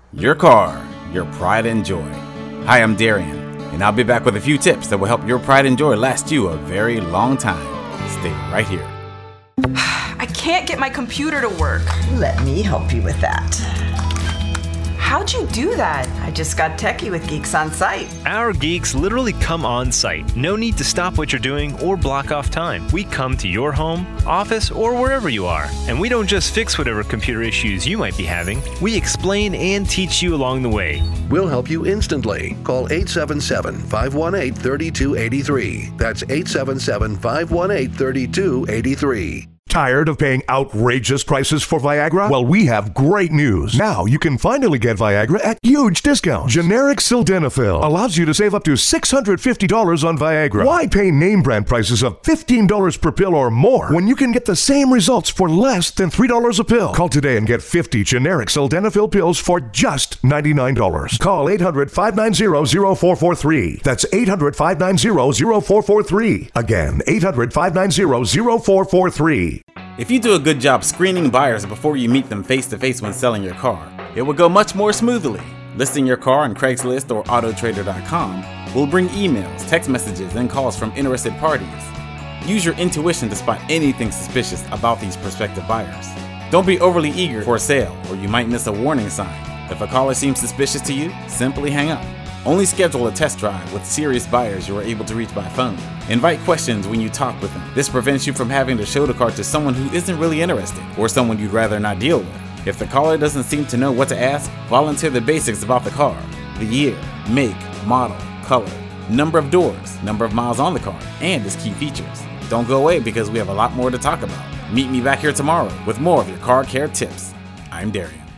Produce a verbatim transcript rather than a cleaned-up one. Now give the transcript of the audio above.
Your car, your pride and joy. Hi, I'm Darian, and I'll be back with a few tips that will help your pride and joy last you a very long time. Stay right here. I can't get my computer to work. Let me help you with that. How'd you do that? I just got techie with Geeks on Site. Our geeks literally come on site. No need to stop what you're doing or block off time. We come to your home, office, or wherever you are. And we don't just fix whatever computer issues you might be having. We explain and teach you along the way. We'll help you instantly. Call eight seven seven, five one eight, three two eight three. That's eight seven seven, five one eight, three two eight three. Tired of paying outrageous prices for Viagra? Well, we have great news. Now you can finally get Viagra at huge discounts. Generic sildenafil allows you to save up to six hundred fifty dollars on Viagra. Why pay name brand prices of fifteen dollars per pill or more when you can get the same results for less than three dollars a pill? Call today and get fifty generic sildenafil pills for just ninety-nine dollars. Call eight hundred, five nine zero, zero four four three. That's eight hundred, five nine zero, zero four four three. Again, eight hundred, five nine zero, zero four four three. If you do a good job screening buyers before you meet them face-to-face when selling your car, it will go much more smoothly. Listing your car on Craigslist or Auto Trader dot com will bring emails, text messages, and calls from interested parties. Use your intuition to spot anything suspicious about these prospective buyers. Don't be overly eager for a sale, or you might miss a warning sign. If a caller seems suspicious to you, simply hang up. Only schedule a test drive with serious buyers you are able to reach by phone. Invite questions when you talk with them. This prevents you from having to show the car to someone who isn't really interested, or someone you'd rather not deal with. If the caller doesn't seem to know what to ask, volunteer the basics about the car: the year, make, model, color, number of doors, number of miles on the car, and its key features. Don't go away because we have a lot more to talk about. Meet me back here tomorrow with more of your car care tips. I'm Darian.